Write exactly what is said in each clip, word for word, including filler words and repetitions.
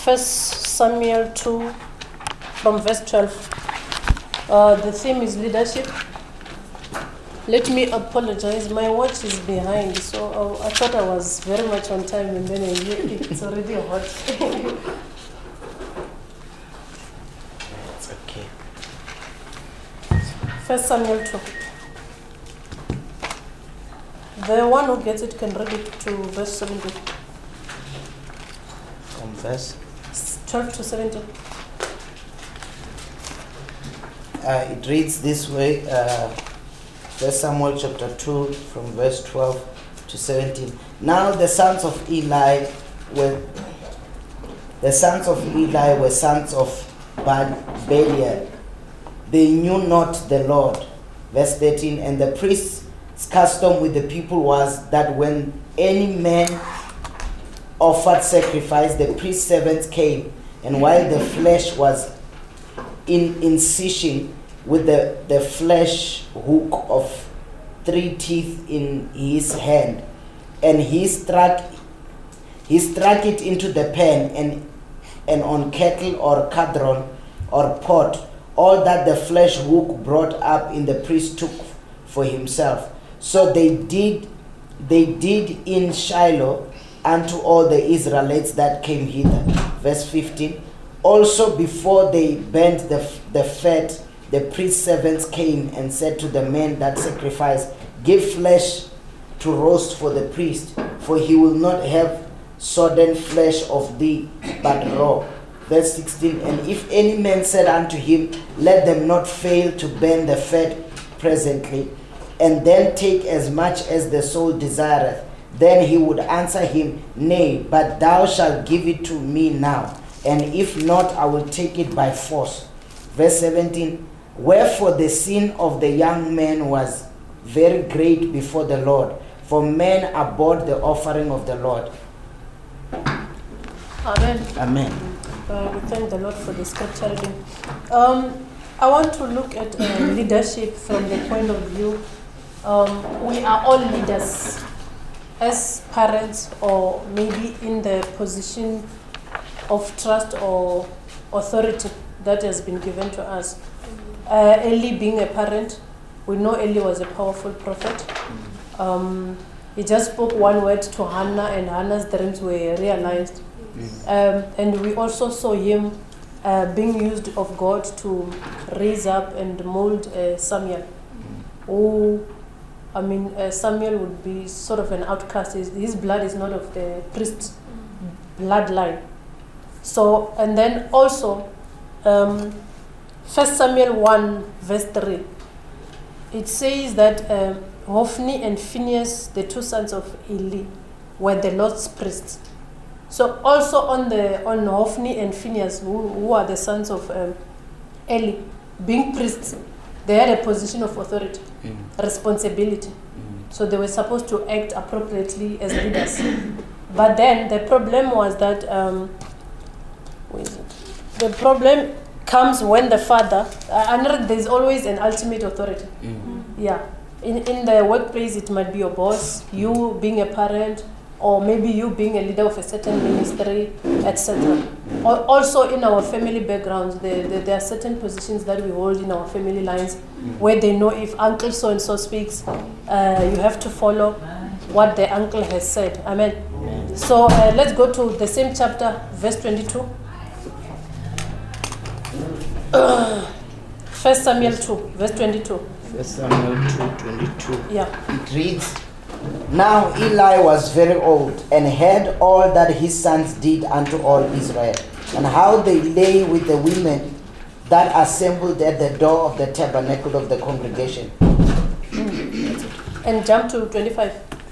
First Samuel two, from verse twelve. Uh, the theme is leadership. Let me apologize. My watch is behind, so uh, I thought I was very much on time, and then I knew it's already hot. It's okay. First Samuel two. The one who gets it can read it to verse seventeen. From verse? twelve to seventeen. Uh, it reads this way, uh, First Samuel chapter two, from verse twelve to seventeen. Now the sons of Eli were the sons of Eli were sons of Belial. They knew not the Lord. Verse thirteen. And the priest's custom with the people was that when any man offered sacrifice, the priest's servants came, and while the flesh was in incision with the, the flesh hook of three teeth in his hand, and he struck he struck it into the pan, and and on kettle or cauldron or pot, all that the flesh hook brought up in the priest took for himself. So they did they did in Shiloh unto all the Israelites that came hither. Verse fifteen. Also before they burnt the, the fat, the priest's servants came and said to the men that sacrificed, give flesh to roast for the priest, for he will not have sodden flesh of thee, but raw. Verse sixteen. And if any man said unto him, let them not fail to burn the fat presently, and then take as much as the soul desireth, then he would answer him, nay, but thou shalt give it to me now, and if not, I will take it by force. Verse seventeen. Wherefore the sin of the young man was very great before the Lord, for men abhorred the offering of the Lord. Amen. Amen. Uh, we thank the Lord for the scripture reading. Um, I want to look at uh, leadership from the point of view. Um, we are all leaders as parents, or maybe in the position of trust or authority that has been given to us. Uh, Eli being a parent, we know Eli was a powerful prophet. Um, he just spoke one word to Hannah, and Hannah's dreams were realized. Um, and we also saw him uh, being used of God to raise up and mold uh, Samuel. Who, I mean, uh, Samuel would be sort of an outcast. His, his blood is not of the priest's bloodline. So, and then also, um, First Samuel one, verse three, it says that uh, Hophni and Phinehas, the two sons of Eli, were the Lord's priests. So also on the on Hophni and Phinehas, who, who are the sons of um, Eli, being priests, they had a position of authority, mm. responsibility. Mm. So they were supposed to act appropriately as leaders. But then the problem was that um, where is it? The problem comes when the father, I know there's always an ultimate authority. Mm. Yeah. In in the workplace, it might be your boss, you being a parent, or maybe you being a leader of a certain ministry, et cetera. Also in our family backgrounds, there, there, there are certain positions that we hold in our family lines mm. where they know if uncle so-and-so speaks, uh, you have to follow what the uncle has said. Amen. Amen. So uh, let's go to the same chapter, verse twenty-two. First Samuel two, verse twenty-two. First Samuel two, twenty-two. Yeah. It reads, Now Eli was very old, and heard all that his sons did unto all Israel, and how they lay with the women that assembled at the door of the tabernacle of the congregation. Mm. And jump to twenty-five.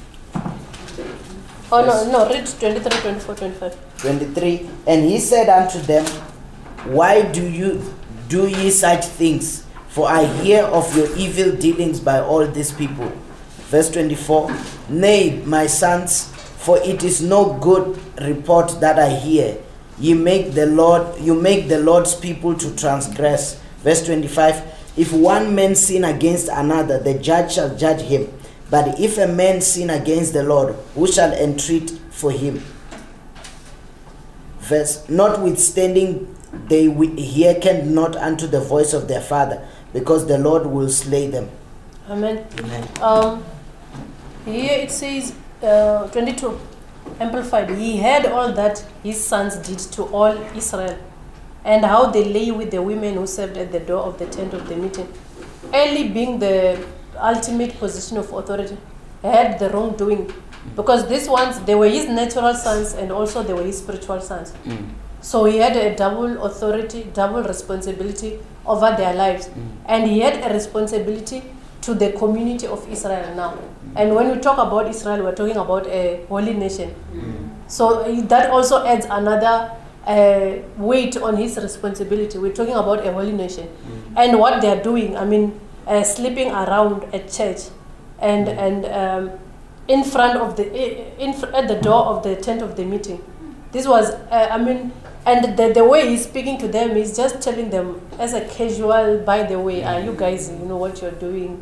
Oh yes. no, no, read twenty-three, twenty-four, twenty-five. twenty-three. And he said unto them, Why do you do ye such things? For I hear of your evil dealings by all these people. Verse twenty-four. Nay, my sons, for it is no good report that I hear. You make the Lord, you make the Lord's people to transgress. Verse twenty-five. If one man sin against another, the judge shall judge him. But if a man sin against the Lord, who shall entreat for him? Verse, notwithstanding, they wi- hearkened not unto the voice of their father, because the Lord will slay them. Amen. Amen. Um, here it says, uh, twenty-two, Amplified. He heard all that his sons did to all Israel, and how they lay with the women who served at the door of the tent of the meeting. Eli, being the ultimate position of authority, had the wrongdoing, because these ones, they were his natural sons and also they were his spiritual sons. Mm. So he had a double authority, double responsibility over their lives. Mm. And he had a responsibility to the community of Israel now. And when we talk about Israel, we're talking about a holy nation. Mm. So uh, that also adds another uh, weight on his responsibility. We're talking about a holy nation. Mm. And what they're doing, I mean, uh, sleeping around a church and, Mm. and um, in front of the, in, fr- at the door of the tent of the meeting. This was, uh, I mean, and the, the way he's speaking to them is just telling them as a casual, by the way, are you guys, you know what you're doing?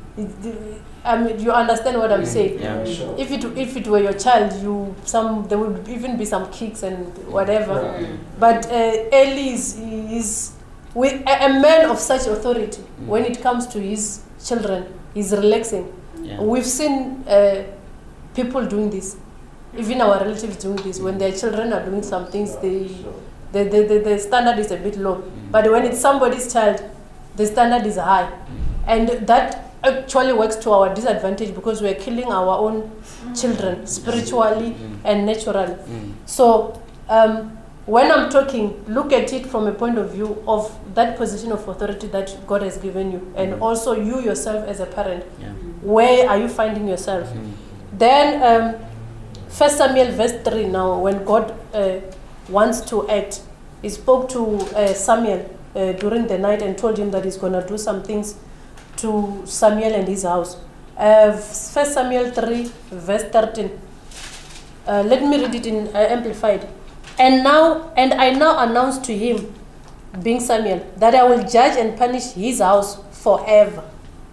It- I mean, you understand what I'm saying? Yeah, sure. If it if it were your child, you some there would even be some kicks and whatever. Yeah. But uh, Eli is, is with a, a man of such authority. Mm. When it comes to his children, he's relaxing. Yeah. We've seen uh, people doing this, even our relatives doing this. When their children are doing some things, they, the, the, the, the standard is a bit low. Mm. But when it's somebody's child, the standard is high. Mm. And that actually works to our disadvantage because we're killing our own children spiritually Mm. and naturally. Mm. So um, when I'm talking, look at it from a point of view of that position of authority that God has given you, and Mm. also you yourself as a parent. Yeah. Where are you finding yourself? Mm. Then um, First Samuel verse three now, when God uh, wants to act, he spoke to uh, Samuel uh, during the night and told him that he's going to do some things to Samuel and his house. Uh, First Samuel three verse thirteen. Uh, let me read it in uh, Amplified. And now, and I now announce to him, being Samuel, that I will judge and punish his house forever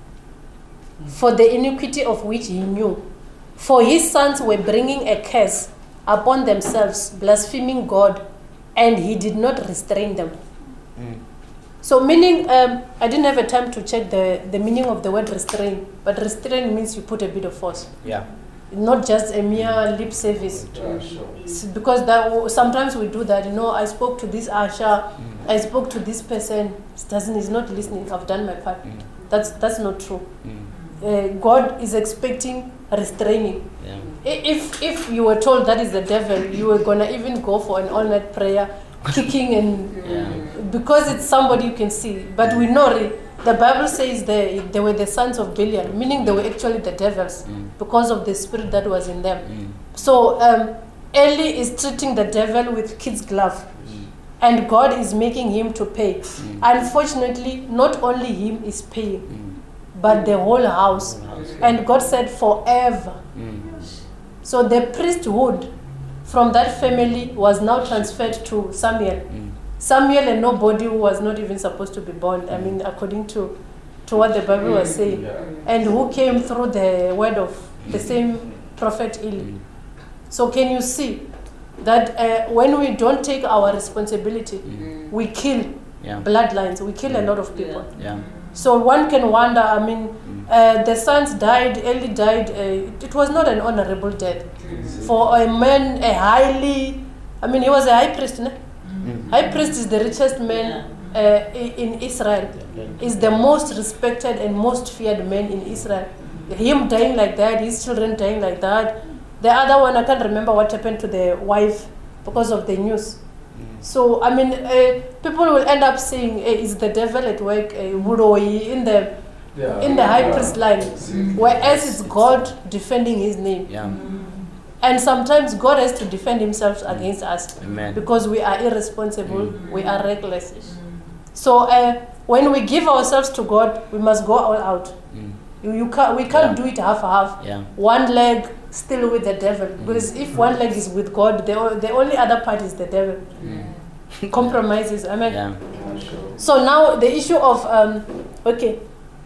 for the iniquity of which he knew. For his sons were bringing a curse upon themselves, blaspheming God, and he did not restrain them. Mm. So meaning, um, I didn't have a time to check the, the meaning of the word restrain, but restrain means you put a bit of force. Yeah. Not just a mere lip service. Yeah, sure. S- Because that, sometimes we do that, you know, I spoke to this Asha, Mm. I spoke to this person, he doesn't, he's not listening, I've done my part. Mm. That's, that's not true. Mm. Uh, God is expecting restraining. Yeah. I- If if you were told that is the devil, you were gonna even go for an all-night prayer, kicking and Yeah. because it's somebody you can see. But we know re- the Bible says they they were the sons of Belial, meaning they were actually the devils Mm. because of the spirit that was in them. Mm. So um, Eli is treating the devil with kid's glove, Mm. and God is making him to pay. Mm. Unfortunately, not only him is paying, Mm. but the whole house. And God said forever. Mm. So the priesthood from that family was now transferred to Samuel. Mm. Samuel and nobody who was not even supposed to be born. I mean, according to, to what the Bible was saying. Yeah. And who came through the word of the same prophet Eli. Mm. So can you see that uh, when we don't take our responsibility, Mm. we kill Yeah. bloodlines, we kill a lot of people. Yeah. So one can wonder, I mean, Mm. uh, the sons died, Eli died. Uh, it was not an honorable death. For a man, a highly, I mean, he was a high priest. No? Mm. High priest is the richest man uh, i- in Israel. Is the most respected and most feared man in Israel. Him dying like that, his children dying like that. The other one, I can't remember what happened to the wife because of the news. Mm. So, I mean, uh, people will end up saying, eh, is the devil at work uh, Wuroi in the Yeah. in the high Yeah. priest line, whereas it's God defending his name. Yeah. And sometimes God has to defend himself against us Amen. because we are irresponsible, we are reckless. So uh, when we give ourselves to God, we must go all out. Mm. You, you can't, we can't Yeah. do it half half. Yeah. One leg still with the devil. Because if one leg is with God, the, o- the only other part is the devil. Mm. Compromises. Amen. Yeah. Yeah, sure. So now the issue of, um, okay.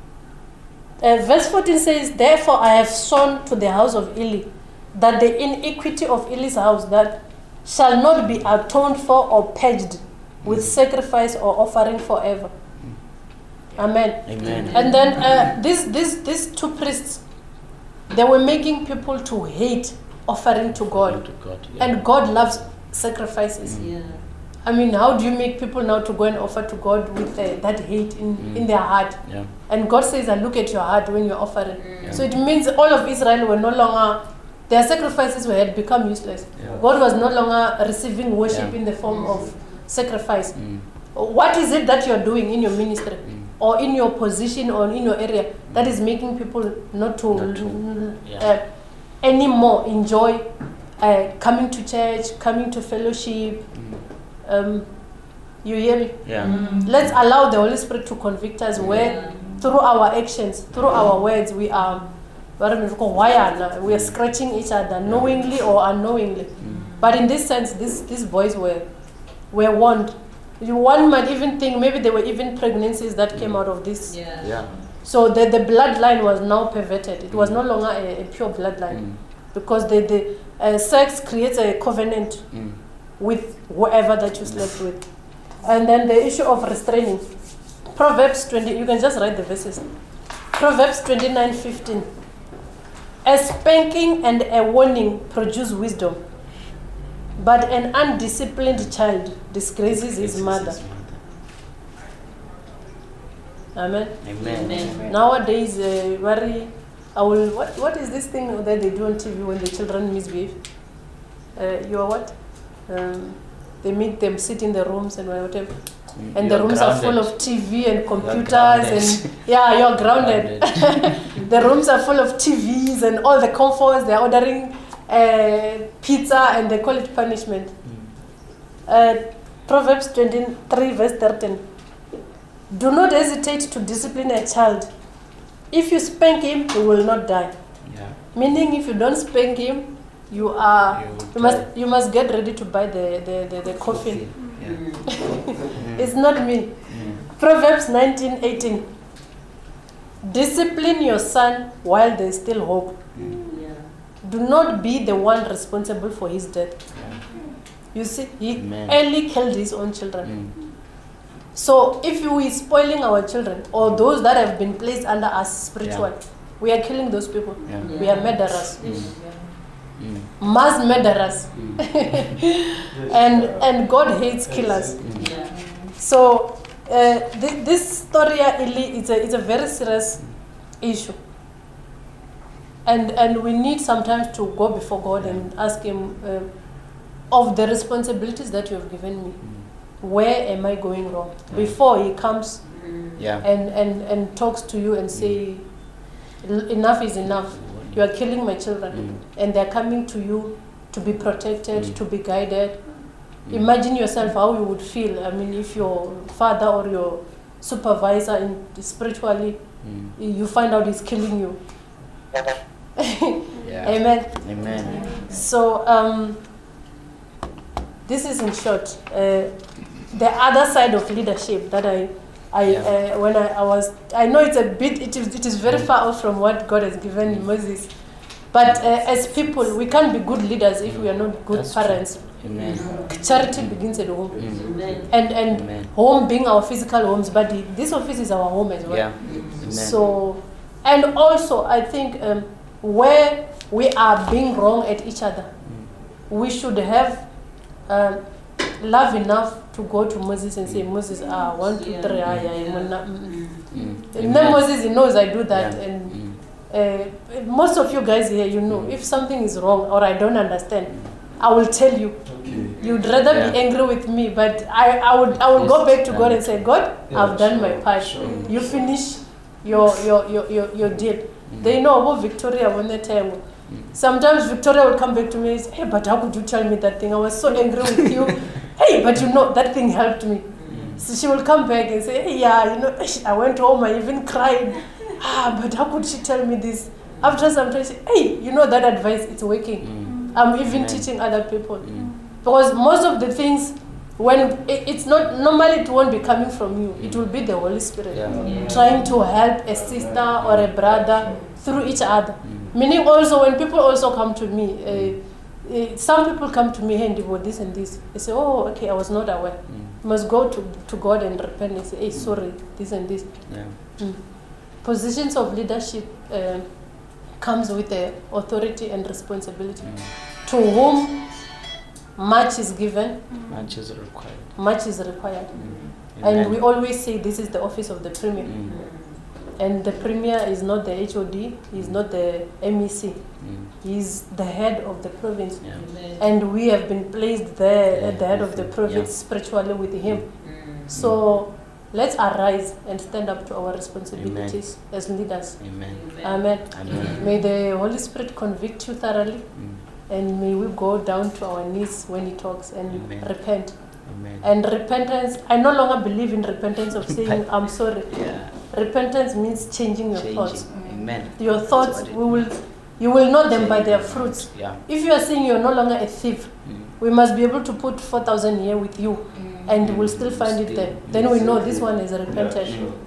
Uh, verse fourteen says, therefore I have sown to the house of Eli, that the iniquity of Eli's house, that shall not be atoned for or purged with sacrifice or offering forever. Amen. Amen. And then uh, these these these two priests, they were making people to hate offering to God, To God, yeah. and God loves sacrifices. Yeah. I mean, how do you make people now to go and offer to God with uh, that hate in, Mm. in their heart? Yeah. And God says, I look at your heart when you're offering. Mm. So it means all of Israel were no longer, their sacrifices were had become useless. Yeah. God was no longer receiving worship Yeah. in the form of sacrifice. Mm. What is it that you're doing in your ministry Mm. or in your position or in your area that is making people not to, Not to, yeah. uh, anymore enjoy uh, coming to church, coming to fellowship? Mm. Um, you hear me? Yeah. Mm. Let's allow the Holy Spirit to convict us where Yeah. through our actions, through our words, we are we are scratching each other knowingly or unknowingly. Mm. But in this sense, these these boys were were warned. One might even think maybe there were even pregnancies that came out of this. Yeah. Yeah. So the, the bloodline was now perverted. It was no longer a, a pure bloodline Mm. because the, the uh, sex creates a covenant Mm. with whoever that you slept with. And then the issue of restraining. Proverbs twenty, you can just write the verses. Proverbs twenty-nine fifteen. A spanking and a warning produce wisdom, but an undisciplined child disgraces his mother. Amen. Amen. Amen. Nowadays, uh, very, I will, what, what is this thing that they do on T V when the children misbehave? Uh, you are what? Um, they make them sit in the rooms and whatever. Mm. And You the rooms are full grounded. of T V and computers grounded. and yeah, you're grounded. The rooms are full of T Vs and all the comforts. They're ordering uh, pizza and they call it punishment. Mm. Uh, Proverbs twenty-three verse thirteen. Do not hesitate to discipline a child. If you spank him, he will not die. Yeah. Meaning, if you don't spank him, you are You will you must die. you must get ready to buy the the, the, the coffin. Yeah. Mm. It's not me. Mm. Proverbs nineteen eighteen. Discipline your son while there is still hope. Mm. Yeah. Do not be the one responsible for his death. Yeah. You see, he Amen. early killed his own children. Mm. So if we are spoiling our children or those that have been placed under us spiritually, we are killing those people. Yeah. We are murderers, Mm. Mm. mass murderers, Mm. and and God hates killers. Mm. Yeah. So uh, th- this story really is a, is a very serious issue. And and we need sometimes to go before God and ask Him uh, of the responsibilities that you have given me. Mm. Where am I going wrong? Yeah. Before He comes Mm. Yeah. and, and, and talks to you and say, "En- enough is enough. You are killing my children." Mm. And they're coming to you to be protected, Mm. to be guided. Mm. Imagine yourself how you would feel. I mean, if your father or your supervisor in spiritually, Mm. you find out he's killing you. Yeah. Amen. Amen. So um, this is in short uh, the other side of leadership that I, I Yeah. uh, when I, I was I know it's a bit it is it is very far off from what God has given Mm. Moses, but uh, as people we can't be good leaders if we are not good That's true. parents. Amen. Charity begins at home, Mm. Amen. and and Amen. home being our physical homes, but the, this office is our home as well. Yeah. Amen. So, and also I think um, where we are being wrong at each other, Mm. we should have um, love enough to go to Moses and say, Moses, ah, one, two, Yeah. three, ah, yeah, Yeah. yeah, mm, mm. Mm. Mm. And then Amen. Moses, he knows I do that, Yeah. and Mm. uh, most of you guys here, you know, Mm. if something is wrong or I don't understand, I will tell you. You'd rather Yeah. be angry with me, but I, I would I would go Yes. back to God and say, God, Yeah, I've done sure, my part. sure. You finish your your your your, your deal. Mm. They know about Victoria when they tell me. Mm. Sometimes Victoria will come back to me and say, hey, but how could you tell me that thing? I was so angry with you. Hey, but you know, that thing helped me. Mm. So she will come back and say, hey, yeah, you know, I went home, I even cried. Ah, but how could she tell me this? After some time, she say, hey, you know, that advice, it's working. Mm. I'm even Amen. teaching other people. Mm. Because most of the things, when it, it's not, normally it won't be coming from you. It will be the Holy Spirit Yeah. Yeah. trying to help a sister or a brother through each other. Mm. Meaning also when people also come to me, uh, eh, some people come to me, hey, about this and this. They say, oh, okay, I was not aware. Mm. You must go to, to God and repent and say, hey, sorry, this and this. Yeah. Mm. Positions of leadership uh, comes with the authority and responsibility. Mm. To whom much is given, Much is required. much is required. Mm. And Amen. we always say this is the office of the premier. Mm. And the premier is not the H O D, he's not the M E C, Mm. he's the head of the province. Yeah. And we have been placed there Yeah, at the head of with the him, province yeah. spiritually with him. So let's arise and stand up to our responsibilities as leaders. Amen. Amen. Amen. May the Holy Spirit convict you thoroughly, Mm. and may we go down to our knees when he talks and Amen. repent. Amen. And repentance, I no longer believe in repentance of saying, I'm sorry. Yeah. Repentance means changing your Changing. thoughts. Amen. Your That's thoughts, what it we will, you will know them by Changing their your fruits. thoughts. Yeah. If you are saying you're no longer a thief, Mm. we must be able to put four thousand here with you, and we'll still find it there. Then we know this one is repented.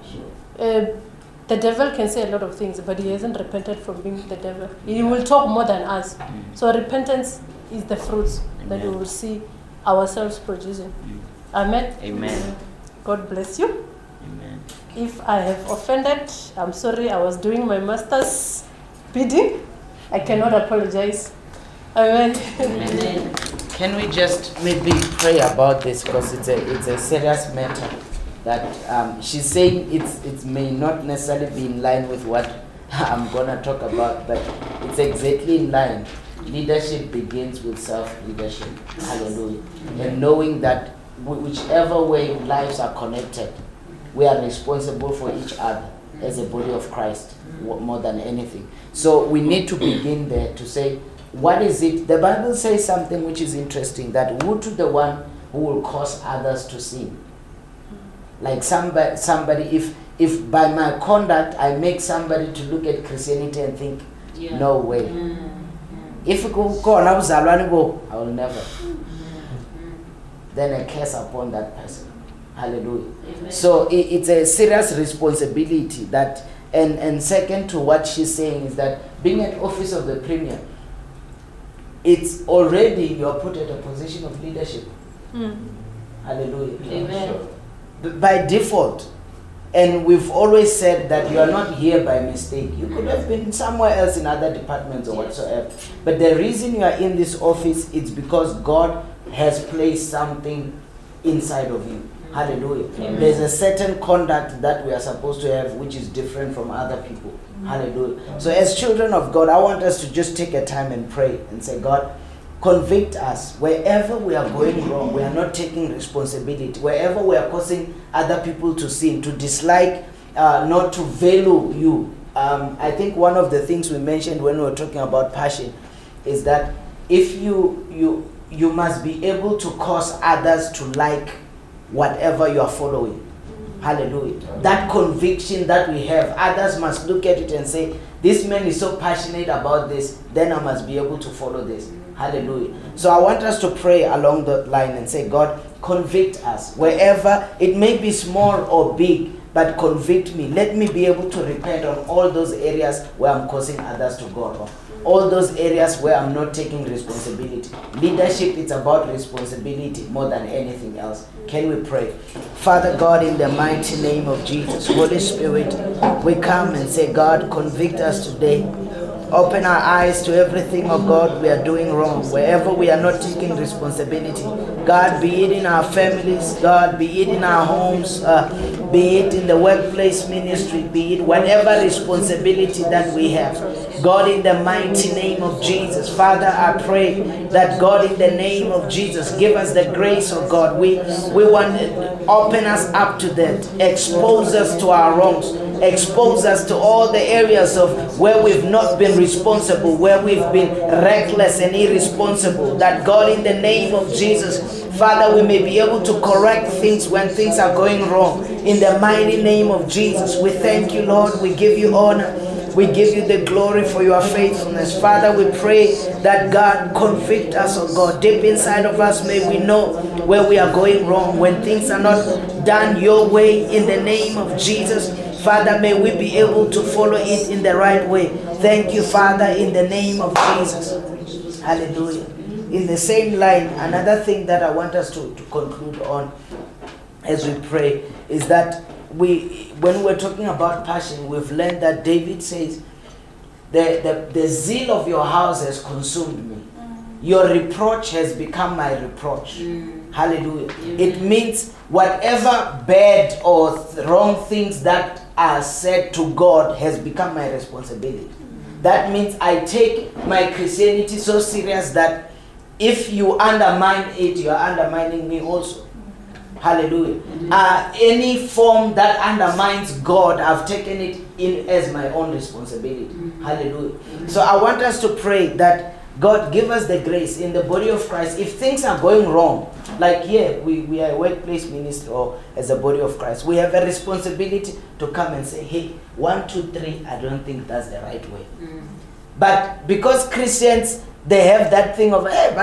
Uh, the devil can say a lot of things, but he hasn't repented from being the devil. He will talk more than us. Mm. So repentance is the fruits that we Amen. will see ourselves producing. Mm. Amen. Amen. God bless you. Amen. If I have offended, I'm sorry. I was doing my master's bidding. I cannot apologize. Amen. Amen. Can we just maybe pray about this, because it's a it's a serious matter that um, she's saying it's it may not necessarily be in line with what I'm gonna talk about, but it's exactly in line. Leadership begins with self-leadership. Hallelujah. And knowing that wh- whichever way lives are connected, we are responsible for each other as a body of Christ w- more than anything. So we need to begin there to say, what is it? The Bible says something which is interesting, that woe to the one who will cause others to sin. Like somebody, somebody if if by my conduct I make somebody to look at Christianity and think, Yeah. no way. Mm. If you go go on uzalwane bo, I will never. Then a curse upon that person. Hallelujah. Amen. So it, it's a serious responsibility that, and, and second to what she's saying is that being at office of the premier, it's already you're put at a position of leadership. Mm. Hallelujah. Amen. B- By default. And we've always said that you are not here by mistake. You could have been somewhere else in other departments or whatsoever. But the reason you are in this office is because God has placed something inside of you. Hallelujah. Amen. There's a certain conduct that we are supposed to have which is different from other people. Hallelujah. So as children of God, I want us to just take a time and pray and say, God, convict us wherever we are going wrong. We are not taking responsibility. Wherever we are causing other people to sin, to dislike, uh, not to value you. Um, I think one of the things we mentioned when we were talking about passion is that if you you you must be able to cause others to like whatever you are following. Hallelujah. That conviction that we have, others must look at it and say, this man is so passionate about this, then I must be able to follow this. Hallelujah. So I want us to pray along that line and say, God, convict us. Wherever it may be small or big, but convict me. Let me be able to repent on all those areas where I'm causing others to go wrong. All those areas where I'm not taking responsibility. Leadership, it's about responsibility more than anything else. Can we pray? Father God, in the mighty name of Jesus, Holy Spirit, we come and say, God, convict us today. Open our eyes to everything, oh God, we are doing wrong. Wherever we are not taking responsibility. God, be it in our families, God, be it in our homes, uh, be it in the workplace ministry, be it whatever responsibility that we have. God, in the mighty name of Jesus, Father, I pray that God, in the name of Jesus, give us the grace, oh God. We, we want to open us up to that. Expose us to our wrongs. Expose us to all the areas of where we've not been responsible, where we've been reckless and irresponsible. That God, in the name of Jesus, Father, we may be able to correct things when things are going wrong. In the mighty name of Jesus, we thank you, Lord. We give you honor. We give you the glory for your faithfulness. Father, we pray that God convict us, oh God. Deep inside of us, may we know where we are going wrong, when things are not done your way, in the name of Jesus. Father, may we be able to follow it in the right way. Thank you, Father, in the name of Jesus. Hallelujah. In the same line, another thing that I want us to, to conclude on as we pray is that we, when we're talking about passion, we've learned that David says, the, the, the zeal of your house has consumed me. Your reproach has become my reproach. Mm. Hallelujah. Amen. It means whatever bad or th- wrong things that are said to God has become my responsibility. Mm. That means I take my Christianity so serious that if you undermine it, you are undermining me also. Mm. Hallelujah. Mm. Uh, any form that undermines God, I've taken it in as my own responsibility. Mm. Hallelujah. Mm. So I want us to pray that God give us the grace in the body of Christ. If things are going wrong, like here, we, we are a workplace ministry or as a body of Christ, we have a responsibility to come and say, hey, one, two, three, I don't think that's the right way. Mm. But because Christians, they have that thing of, hey,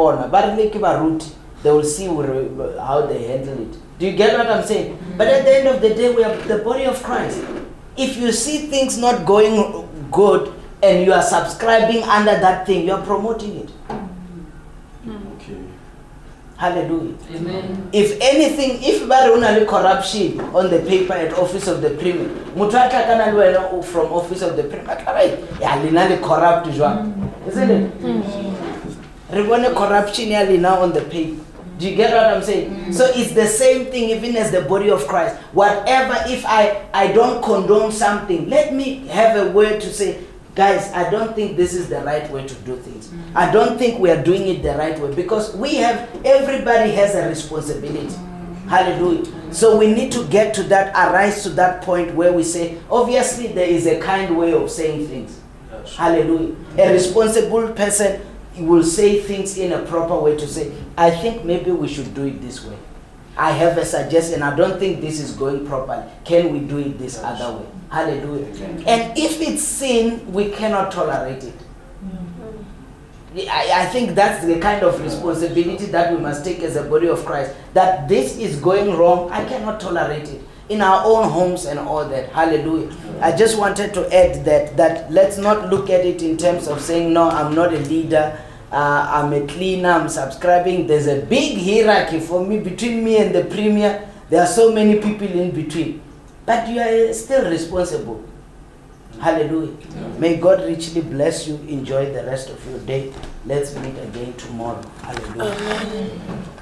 they will see how they handle it. Do you get what I'm saying? Mm. But at the end of the day, we are the body of Christ. If you see things not going good, and you are subscribing under that thing, you are promoting it. Okay. Hallelujah. Amen. If anything, if there is corruption on the paper at office of the premier, Mutrata from office of the premier, yeah, corrupt, isn't it? Reward corruption now on the paper. Do you get what I'm saying? Mm. So it's the same thing even as the body of Christ. Whatever, if I, I don't condone something, let me have a word to say, guys, I don't think this is the right way to do things. Mm. I don't think we are doing it the right way because we have, everybody has a responsibility. Mm. Hallelujah. Mm. So we need to get to that, arise to that point where we say, obviously there is a kind way of saying things. Yes. Hallelujah. Mm. A responsible person will say things in a proper way to say, I think maybe we should do it this way. I have a suggestion. I don't think this is going properly. Can we do it this yes. other way? Hallelujah. Okay. And if it's sin, we cannot tolerate it. Mm-hmm. I, I think that's the kind of responsibility that we must take as a body of Christ. That this is going wrong, I cannot tolerate it. In our own homes and all that. Hallelujah. Mm-hmm. I just wanted to add that, that let's not look at it in terms of saying, no, I'm not a leader. Uh, I'm a cleaner, I'm subscribing. There's a big hierarchy for me, between me and the premier. There are so many people in between. But you are still responsible. Hallelujah. Yeah. May God richly bless you. Enjoy the rest of your day. Let's meet again tomorrow. Hallelujah. Amen.